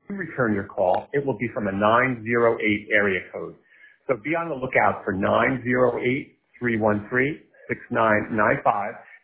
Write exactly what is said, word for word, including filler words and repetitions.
return your call, it will be from a nine zero eight area code. So be on the lookout for nine zero eight, three one three, six nine nine five.